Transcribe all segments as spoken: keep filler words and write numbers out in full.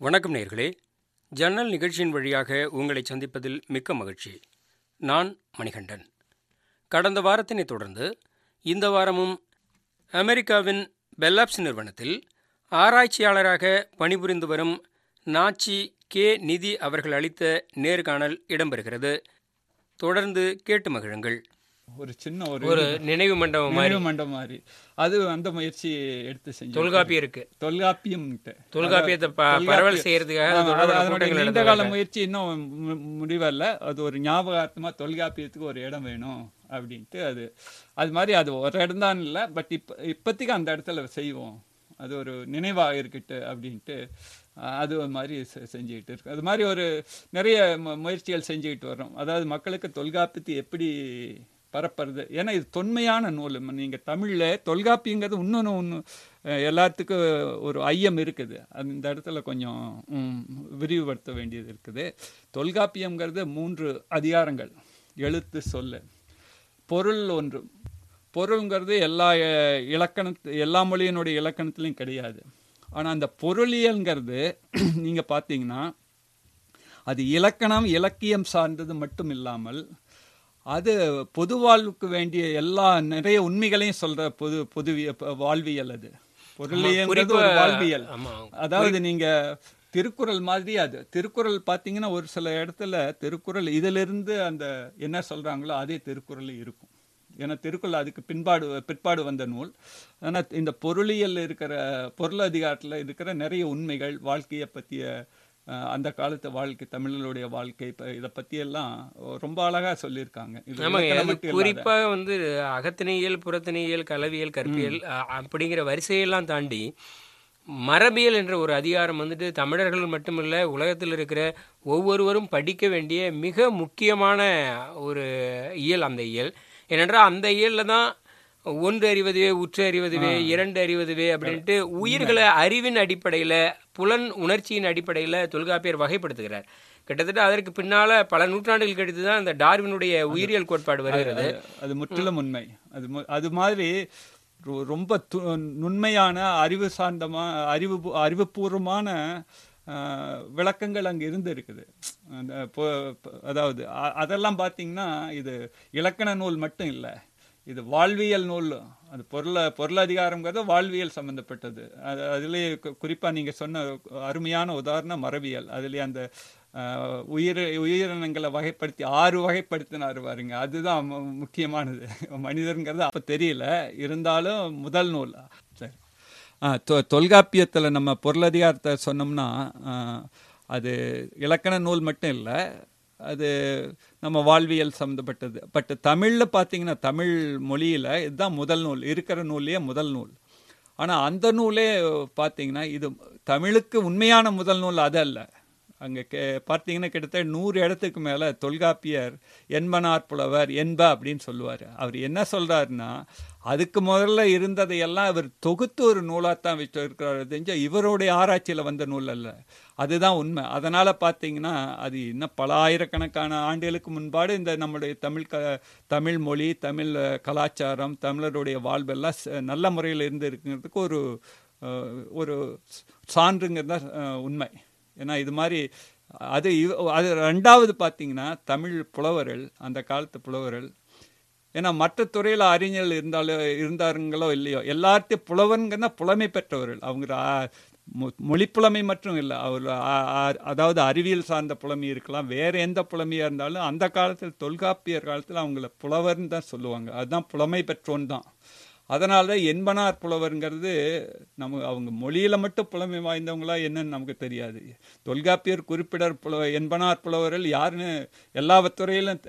வணக்கம் நேயர்களே, ஜன்னல் நிகழ்ச்சியின் வழியாக உங்களை சந்திப்பதில் மிக்க மகிழ்ச்சி. நான் மணிகண்டன். கடந்த வாரத்தினை தொடர்ந்து இந்த வாரமும் அமெரிக்காவின் பெல்லாப்ஸ் நிறுவனத்தில் ஆராய்ச்சியாளராக பணிபுரிந்து வரும் நாச்சி கே நிதி அவர்கள் அளித்த நேர்காணல் இடம்பெறுகிறது. தொடர்ந்து கேட்டு மகிழுங்கள். ஒரு சின்ன ஒரு ஒரு நினைவு மண்டபம் நினைவு மண்டபம் மாதிரி அது அந்த முயற்சி எடுத்து செஞ்சு தொல்காப்பியருக்கு தொல்காப்பியம் தொல்காப்பியத்தை பரவல் செய்யறதுக்காக நீண்ட கால முயற்சி இன்னும் முடிவல்ல. அது ஒரு ஞாபகார்த்தமா தொல்காப்பியத்துக்கு ஒரு இடம் வேணும் அப்படின்ட்டு அது அது மாதிரி அது ஒரு இடம் தான் இல்லை, பட் இப்ப இப்போதைக்கு அந்த இடத்துல செய்வோம், அது ஒரு நினைவாக இருக்கட்டு அப்படின்ட்டு அது ஒரு மாதிரி செஞ்சுக்கிட்டு இருக்கு. அது மாதிரி ஒரு நிறைய முயற்சிகள் செஞ்சுக்கிட்டு வர்றோம். அதாவது மக்களுக்கு தொல்காப்பியத்தை எப்படி பரப்புறது, ஏன்னா இது தொன்மையான நூல். நீங்கள் தமிழில் தொல்காப்பியங்கிறது இன்னொன்று ஒன்று எல்லாத்துக்கும் ஒரு ஐயம் இருக்குது, அந்த இடத்துல கொஞ்சம் விரிவுபடுத்த வேண்டியது இருக்குது. தொல்காப்பியங்கிறது மூன்று அதிகாரங்கள்: எழுத்து, சொல்லு, பொருள். ஒன்று பொருள்ங்கிறது எல்லா இலக்கணத்து எல்லா மொழியினுடைய இலக்கணத்துலையும் கிடையாது. ஆனால் அந்த பொருளியல்ங்கிறது நீங்கள் பார்த்தீங்கன்னா அது இலக்கணம் இலக்கியம் சார்ந்தது மட்டும் இல்லாமல் அது பொது வாழ்வுக்கு வேண்டிய எல்லா நிறைய உண்மைகளையும் சொல்ற பொது பொது வாழ்வியல். அது பொருளியல்ங்கிறது ஒரு வாழ்வியல். அதாவது நீங்க திருக்குறள் மாதிரி அது திருக்குறள் பார்த்தீங்கன்னா ஒரு சில இடத்துல திருக்குறள் இதிலிருந்து அந்த என்ன சொல்றாங்களோ அதே திருக்குறள் இருக்கும். ஏன்னா திருக்குறள் அதுக்கு பின்பாடு பிற்பாடு வந்த நூல். ஆனால் இந்த பொருளியல் இருக்கிற பொருள் அதிகாரத்தில் இருக்கிற நிறைய உண்மைகள், வாழ்க்கையை பற்றிய அந்த காலத்து வாழ்க்கை, தமிழர்களுடைய வாழ்க்கை, இதை பற்றி எல்லாம் ரொம்ப அழகாக சொல்லியிருக்காங்க. குறிப்பாக வந்து அகத்திணையியல், புறத்திணையியல், கலவியல், கற்பியல் அப்படிங்கிற வரிசையெல்லாம் தாண்டி மரபியல் என்ற ஒரு அதிகாரம் வந்துட்டு தமிழர்கள் மட்டுமில்லை, உலகத்தில் இருக்கிற ஒவ்வொருவரும் படிக்க வேண்டிய மிக முக்கியமான ஒரு இயல் அந்த இயல். ஏனென்றால் அந்த இயலில் தான் ஒன்று அறிவதுவே, உற்று அறிவதுவே, இரண்டு அறிவதுவே அப்படின்ட்டு உயிர்களை அறிவின் அடிப்படையில், புலன் உணர்ச்சியின் அடிப்படையில் தொல்காப்பியர் வகைப்படுத்துகிறார். கிட்டத்தட்ட அதற்கு பின்னால பல நூற்றாண்டுகள் கழித்து தான் அந்த டார்வினுடைய உயிரியல் கோட்பாடு வருகிறது. அது முற்றிலும் உண்மை. அது அது மாதிரி ரொம்ப நுண்மையான அறிவு சார்ந்தமா அறிவு அறிவுபூர்வமான விளக்கங்கள் அங்கே இருந்து இருக்குது. அதாவது அதெல்லாம் பார்த்தீங்கன்னா இது இலக்கண நூல் மட்டும் இல்லை, இது வாழ்வியல் நூல். அது பொருள பொருளதிகாரங்கிறது வாழ்வியல் சம்மந்தப்பட்டது. அது அதுலேயே குறிப்பாக நீங்கள் சொன்ன அருமையான உதாரணம் மரபியல். அதுலேயே அந்த உயிர் உயிரினங்களை வகைப்படுத்தி ஆறு வகைப்படுத்தினார் பாருங்க, அதுதான் முக்கியமானது. மனிதருங்கிறது அப்போ தெரியல, இருந்தாலும் முதல் நூல். சரி, தொ தொல்காப்பியத்தில் நம்ம பொருளதிகாரத்தை சொன்னோம்னா அது இலக்கண நூல் மட்டும் இல்லை, அது நம்ம வாழ்வியல் சம்மந்தப்பட்டது. பட் தமிழில் பார்த்தீங்கன்னா தமிழ் மொழியில் இதுதான் முதல் நூல், இருக்கிற நூல்லையே முதல் நூல். ஆனால் அந்த நூலே பார்த்தீங்கன்னா இது தமிழுக்கு உண்மையான முதல் நூல் அது அல்ல. அங்கே கே பார்த்தீங்கன்னா கிட்டத்தட்ட நூறு இடத்துக்கு மேலே தொல்காப்பியர் எண்பனார் புலவர் என்ப அப்படின்னு சொல்லுவார். அவர் என்ன சொல்கிறாருன்னா அதுக்கு முதல்ல இருந்ததையெல்லாம் அவர் தொகுத்து ஒரு நூலாகத்தான் வச்சு இருக்கிறாரு, தெரிஞ்ச இவருடைய ஆராய்ச்சியில் வந்த நூல் அல்ல. அதுதான் உண்மை. அதனால் பார்த்தீங்கன்னா அது இன்னும் பல ஆயிரக்கணக்கான ஆண்டுகளுக்கு முன்பாடு இந்த நம்முடைய தமிழ் க தமிழ் மொழி, தமிழ் கலாச்சாரம், தமிழருடைய வாழ்வெல்லாம் நல்ல முறையில் இருந்து இருக்கிறதுக்கு ஒரு ஒரு சான்றுங்கிறது தான் உண்மை. ஏன்னா இது மாதிரி அது அது ரெண்டாவது பார்த்தீங்கன்னா தமிழ் புலவர்கள், அந்த காலத்து புலவர்கள், ஏன்னா மற்ற துறையில் அறிஞர்கள் இருந்தாலும் இருந்தாருங்களோ இல்லையோ எல்லாத்தையும் புலவன்கிறனா புலமை பெற்றவர்கள். அவங்க மொழிப்புலமை மட்டும் இல்லை, அவர் அதாவது அறிவியல் சார்ந்த புலமை இருக்கலாம், வேறு எந்த புலமையாக இருந்தாலும் அந்த காலத்தில் தொல்காப்பியர் காலத்தில் அவங்கள புலவர்னு தான் சொல்லுவாங்க. அதுதான் புலமை பெற்றோன் தான். அதனால தான் எண்பனார் புலவருங்கிறது நம்ம அவங்க மொழியில் மட்டும் புலமை வாய்ந்தவங்களா என்னன்னு நமக்கு தெரியாது. தொல்காப்பியர் குறிப்பிடர் புல எண்பனார் புலவர்கள் யாருன்னு எல்லா துறையிலும்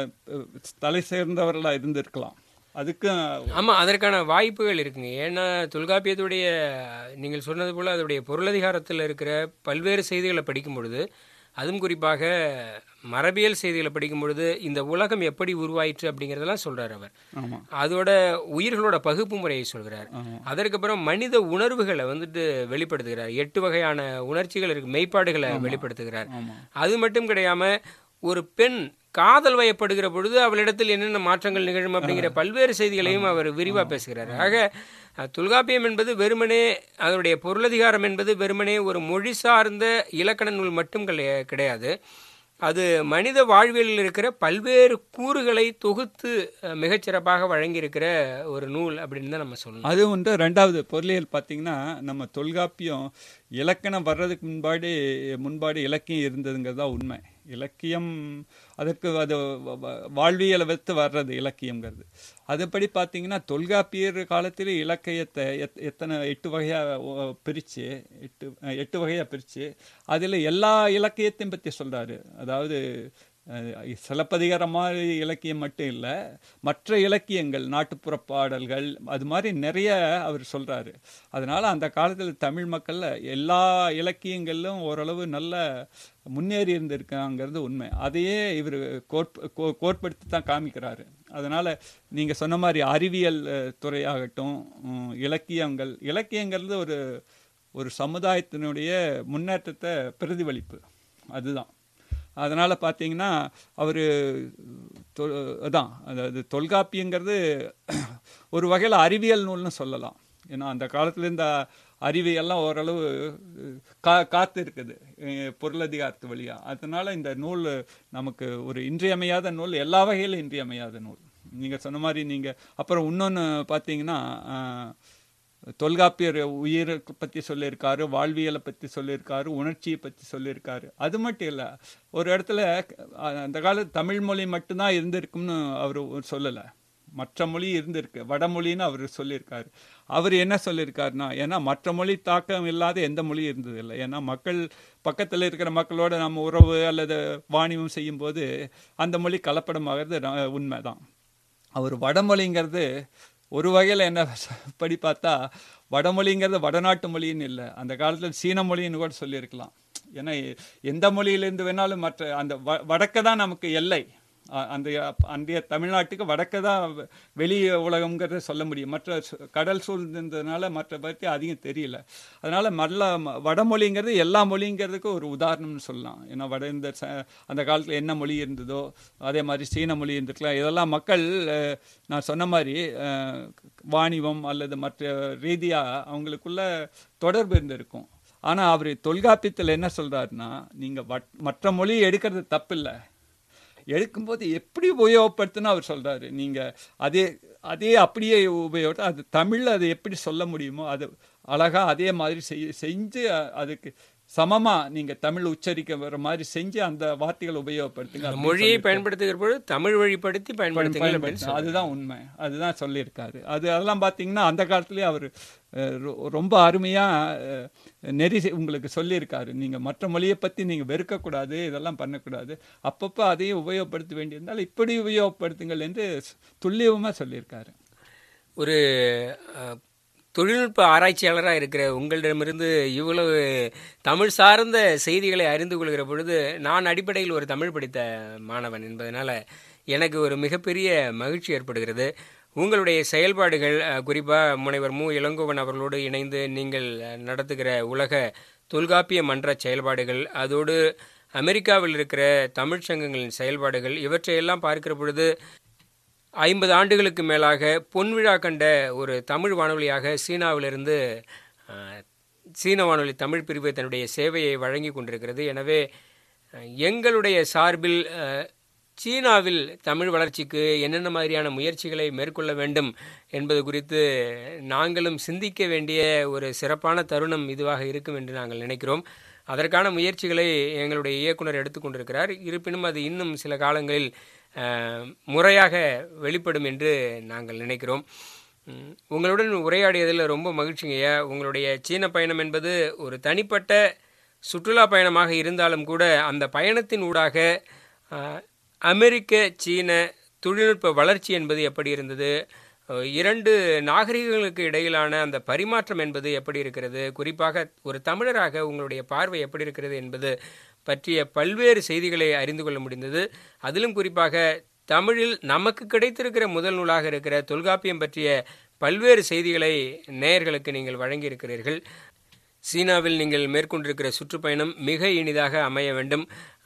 தலை சேர்ந்தவர்களாக இருந்திருக்கலாம். அதுக்கு ஆமாம், அதற்கான வாய்ப்புகள் இருக்குங்க. ஏன்னா தொல்காப்பியத்துடைய நீங்கள் சொன்னது போல் அதோடைய பொருளதிகாரத்தில் இருக்கிற பல்வேறு செய்திகளை படிக்கும் பொழுது, அதுவும் குறிப்பாக மரபியல் செய்திகளை படிக்கும் பொழுது இந்த உலகம் எப்படி உருவாயிற்று அப்படிங்கிறதெல்லாம் சொல்றார் அவர். அதோட உயிர்களோட பகுப்பு முறையை சொல்கிறார். அதற்கப்புறம் மனித உணர்வுகளை வந்துட்டு வெளிப்படுத்துகிறார். எட்டு வகையான உணர்ச்சிகள் இருக்கு, மெய்ப்பாடுகளை வெளிப்படுத்துகிறார். அது மட்டும் கிடையாம ஒரு பெண் காதல் வயப்படுகிற பொழுது அவளிடத்தில் என்னென்ன மாற்றங்கள் நிகழும் அப்படிங்கிற பல்வேறு செய்திகளையும் அவர் விரிவாக பேசுகிறார். ஆக தொல்காப்பியம் என்பது வெறுமனே அதனுடைய பொருளதிகாரம் என்பது வெறுமனே ஒரு மொழி சார்ந்த இலக்கண நூல் மட்டும் கிடையாது. அது மனித வாழ்வியலில் இருக்கிற பல்வேறு கூறுகளை தொகுத்து மிகச்சிறப்பாக வழங்கியிருக்கிற ஒரு நூல் அப்படின்னு தான் நம்ம சொல்லணும். அது வந்து ரெண்டாவது பொருளியல் பார்த்தீங்கன்னா, நம்ம தொல்காப்பியம் இலக்கணம் வர்றதுக்கு முன்பாடி முன்பாடி இலக்கியம் இருந்ததுங்கிறது தான் உண்மை. இலக்கியம் அதற்கு அது வாழ்வியலை வைத்து வர்றது இலக்கியங்கிறது. அதுபடி பார்த்தீங்கன்னா தொல்காப்பியர் காலத்தில் இலக்கியத்தை எத் எத்தனை எட்டு வகையாக பிரித்து எட்டு எட்டு வகையாக பிரித்து அதில் எல்லா இலக்கியத்தையும் பற்றி சொல்கிறாரு. அதாவது சிலப்பதிகாரம் மாதிரி இலக்கியம் மட்டும் இல்லை, மற்ற இலக்கியங்கள், நாட்டுப்புற பாடல்கள், அது மாதிரி நிறைய அவர் சொல்கிறாரு. அதனால் அந்த காலத்தில் தமிழ் மக்களில் எல்லா இலக்கியங்களிலும் ஓரளவு நல்ல முன்னேறி இருந்திருக்காங்கிறது உண்மை. அதையே இவர் கோர்ப் கோட்படுத்தி தான் காமிக்கிறாரு. அதனால் நீங்கள் சொன்ன மாதிரி அறிவியல் துறையாகட்டும், இலக்கியங்கள் இலக்கியங்கிறது ஒரு ஒரு சமுதாயத்தினுடைய முன்னேற்றத்தை பிரதிபலிப்பு, அதுதான். அதனால் பார்த்தீங்கன்னா அவர் அதான் அதாவது தொல்காப்பியங்கிறது ஒரு வகையில் அறிவியல் நூல்னு சொல்லலாம். ஏன்னா அந்த காலத்தில் இந்த அறிவியெல்லாம் ஓரளவு கா காத்து இருக்குது பொருளதிகாரத்து வழியாக. அதனால் இந்த நூல் நமக்கு ஒரு இன்றியமையாத நூல், எல்லா வகையிலும் இன்றியமையாத நூல். நீங்கள் சொன்ன மாதிரி நீங்கள் அப்புறம் இன்னொன்று பார்த்தீங்கன்னா, தொல்காப்பியர் உயிரை பற்றி சொல்லியிருக்காரு, வாழ்வியலை பற்றி சொல்லியிருக்காரு, உணர்ச்சியை பற்றி சொல்லியிருக்காரு. அது மட்டும் இல்லை, ஒரு இடத்துல அந்த காலத்து தமிழ் மொழி மட்டும்தான் இருந்திருக்கும்னு அவர் சொல்லலை, மற்ற மொழி இருந்திருக்கு, வடமொழின்னு அவர் சொல்லியிருக்காரு. அவர் என்ன சொல்லியிருக்காருன்னா, ஏன்னா மற்ற மொழி தாக்கம் இல்லாத எந்த மொழி இருந்ததில்லை. ஏன்னா மக்கள் பக்கத்தில் இருக்கிற மக்களோட நம்ம உறவு அல்லது வாணிபம் செய்யும்போது அந்த மொழி கலப்படமாகிறது உண்மை தான். அவர் வடமொழிங்கிறது ஒரு வகையில் என்ன படி பார்த்தா, வடமொழிங்கிறது வடநாட்டு மொழின்னு இல்லை, அந்த காலத்தில் சீன மொழின்னு கூட சொல்லியிருக்கலாம். ஏன்னா எந்த மொழியிலேருந்து வேணாலும் மற்ற அந்த வ வடக்க தான் நமக்கு எல்லை. அந்த அன்றைய தமிழ்நாட்டுக்கு வடக்க தான் வெளி உலகங்கிறத சொல்ல முடியும். மற்ற கடல் சூழ்ந்ததுனால மற்ற பற்றி அதிகம் தெரியல. அதனால் நல்ல வடமொழிங்கிறது எல்லா மொழிங்கிறதுக்கு ஒரு உதாரணம்னு சொல்லலாம். ஏன்னா வட இந்த அந்த காலத்தில் என்ன மொழி இருந்ததோ அதே மாதிரி சீன மொழி இருந்துக்கலாம். இதெல்லாம் மக்கள் நான் சொன்ன மாதிரி வாணிபம் அல்லது மற்ற ரீதியாக அவங்களுக்குள்ள தொடர்பு இருந்திருக்கும். ஆனால் அவர் தொல்காப்பியத்தில் என்ன சொல்கிறாருன்னா, நீங்கள் வட் மற்ற மொழி எடுக்கிறது தப்பில்லை, எடுக்கும்போது எப்படி உபயோகப்படுத்துன்னு அவர் சொல்கிறாரு. நீங்கள் அதே அதே அப்படியே உபயோகத்தை அது தமிழில் அதை எப்படி சொல்ல முடியுமோ அது அழகாக அதே மாதிரி செய் செஞ்சு அதுக்கு சமமாக நீங்கள் தமிழ் உச்சரிக்க வர மாதிரி செஞ்சு அந்த வார்த்தைகளை உபயோகப்படுத்துங்க. மொழியை பயன்படுத்துகிற பொழுது தமிழ் வழிப்படுத்தி பயன்படுத்துங்க, அதுதான் உண்மை, அதுதான் சொல்லியிருக்காரு. அது அதெல்லாம் பார்த்தீங்கன்னா அந்த காலத்துலேயே அவர் ரொம்ப அருமையாக நெறி உங்களுக்கு சொல்லியிருக்காரு. நீங்கள் மற்ற மொழியை பற்றி நீங்கள் வெறுக்கக்கூடாது, இதெல்லாம் பண்ணக்கூடாது, அப்பப்போ அதையும் உபயோகப்படுத்த வேண்டியிருந்தால் இப்படி உபயோகப்படுத்துங்கள் என்று துல்லியமாக சொல்லியிருக்காரு. ஒரு தொழில்நுட்ப ஆராய்ச்சியாளராக இருக்கிற உங்களிடமிருந்து இவ்வளவு தமிழ் சார்ந்த செய்திகளை அறிந்து கொள்கிற பொழுது, நான் அடிப்படையில் ஒரு தமிழ் படித்த மாணவன் என்பதனால் எனக்கு ஒரு மிகப்பெரிய மகிழ்ச்சி ஏற்படுகிறது. உங்களுடைய செயல்பாடுகள், குறிப்பாக முனைவர் மு இளங்கோவன் அவர்களோடு இணைந்து நீங்கள் நடத்துகிற உலக தொல்காப்பிய மன்ற செயல்பாடுகள், அதோடு அமெரிக்காவில் இருக்கிற தமிழ் சங்கங்களின் செயல்பாடுகள், இவற்றையெல்லாம் பார்க்கிற பொழுது ஐம்பது ஆண்டுகளுக்கு மேலாக பொன்விழா கண்ட ஒரு தமிழ் வானொலியாக சீனாவிலிருந்து சீன வானொலி தமிழ் பிரிவு தன்னுடைய சேவையை வழங்கி கொண்டிருக்கிறது. எனவே எங்களுடைய சார்பில் சீனாவில் தமிழ் வளர்ச்சிக்கு என்னென்ன மாதிரியான முயற்சிகளை மேற்கொள்ள வேண்டும் என்பது குறித்து நாங்களும் சிந்திக்க வேண்டிய ஒரு சிறப்பான தருணம் இதுவாக இருக்கும் என்று நாங்கள் நினைக்கிறோம். அதற்கான முயற்சிகளை எங்களுடைய இயக்குனர் எடுத்துக்கொண்டிருக்கிறார். இருப்பினும் அது இன்னும் சில காலங்களில் முறையாக வெளிப்படும் என்று நாங்கள் நினைக்கிறோம். உங்களுடன் உரையாடியதில் ரொம்ப மகிழ்ச்சிங்கய்யா. உங்களுடைய சீன பயணம் என்பது ஒரு தனிப்பட்ட சுற்றுலா பயணமாக இருந்தாலும் கூட அந்த பயணத்தின் ஊடாக அமெரிக்க சீன தொழில்நுட்ப வளர்ச்சி என்பது எப்படி இருந்தது, இரண்டு நாகரிகங்களுக்கு இடையிலான அந்த பரிமாற்றம் என்பது எப்படி இருக்கிறது, குறிப்பாக ஒரு தமிழராக உங்களுடைய பார்வை எப்படி இருக்கிறது என்பது பற்றிய பல்வேறு செய்திகளை அறிந்து கொள்ள முடிந்தது. அதிலும் குறிப்பாக தமிழில் நமக்கு கிடைத்திருக்கிற முதல் நூலாக இருக்கிற தொல்காப்பியம் பற்றிய பல்வேறு செய்திகளை நேயர்களுக்கு நீங்கள் வழங்கியிருக்கிறீர்கள். சீனாவில் நீங்கள் மேற்கொண்டிருக்கிற சுற்றுப்பயணம் மிக இனிதாக அமைய வேண்டும்.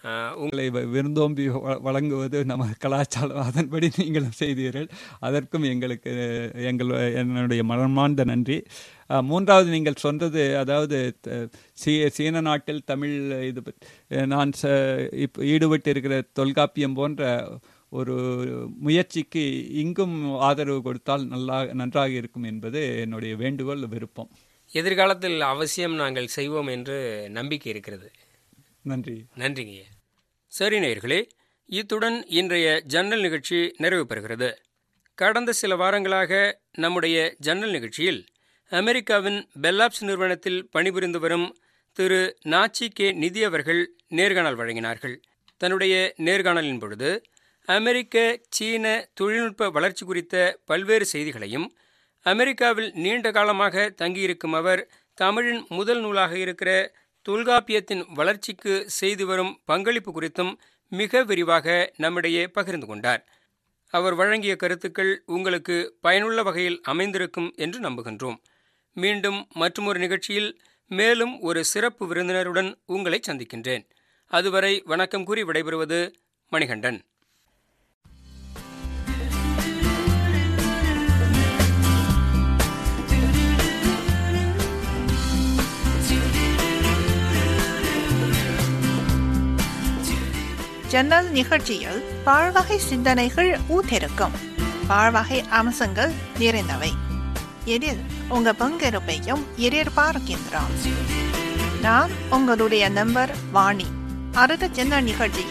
உங்களை விருந்தோம்பி வழங்குவது நம்ம கலாச்சாரம், அதன்படி நீங்களும் செய்தீர்கள். அதற்கும் எங்களுக்கு எங்கள் என்னுடைய மனமார்ந்த நன்றி. மூன்றாவது நீங்கள் சொன்னது, அதாவது சீ சீன நாட்டில் தமிழ் இது நான் ச இப்போ ஈடுபட்டு இருக்கிற தொல்காப்பியம் போன்ற ஒரு முயற்சிக்கு இங்கும் ஆதரவு கொடுத்தால் நல்லா நன்றாக இருக்கும் என்பது என்னுடைய வேண்டுகோள், விருப்பம். எதிர்காலத்தில் அவசியம் நாங்கள் செய்வோம் என்று நம்பிக்கை இருக்கிறது. நன்றி. நன்றிங்க. சரி நேயர்களே, இத்துடன் இன்றைய ஜன்னல் நிகழ்ச்சி நிறைவு பெறுகிறது. கடந்த சில வாரங்களாக நம்முடைய ஜன்னல் நிகழ்ச்சியில் அமெரிக்காவின் பெல்லாப்ஸ் நிறுவனத்தில் பணிபுரிந்து வரும் திரு நாச்சி கே நிதி அவர்கள் நேர்காணல் வழங்கினார்கள். தன்னுடைய நேர்காணலின் பொழுது அமெரிக்க சீன தொழில்நுட்ப வளர்ச்சி குறித்த பல்வேறு செய்திகளையும், அமெரிக்காவில் நீண்ட காலமாக தங்கியிருக்கும் அவர் தமிழின் முதல் நூலாக இருக்கிற தொல்காப்பியத்தின் வளர்ச்சிக்கு செய்து வரும் பங்களிப்பு குறித்தும் மிக விரிவாக நம்மிடையே பகிர்ந்து கொண்டார். அவர் வழங்கிய கருத்துக்கள் உங்களுக்கு பயனுள்ள வகையில் அமைந்திருக்கும் என்று நம்புகின்றோம். மீண்டும் மற்றொரு நிகழ்ச்சியில் மேலும் ஒரு சிறப்பு விருந்தினருடன் உங்களை சந்திக்கின்றேன். அதுவரை வணக்கம் கூறி விடைபெறுவது மணிகண்டன். ஜன்னல் நிகழ்ச்சியில் பாழ்வகை சிந்தனைகள் ஊற்றிருக்கும், பாழ்வகை அம்சங்கள் நிறைந்தவை. இதில் உங்க பங்கெடுப்பையும் எதிர்பார்க்கின்றோம். நான் உங்களுடைய நம்பர் வாணி. அடுத்த ஜன்னல் நிகழ்ச்சி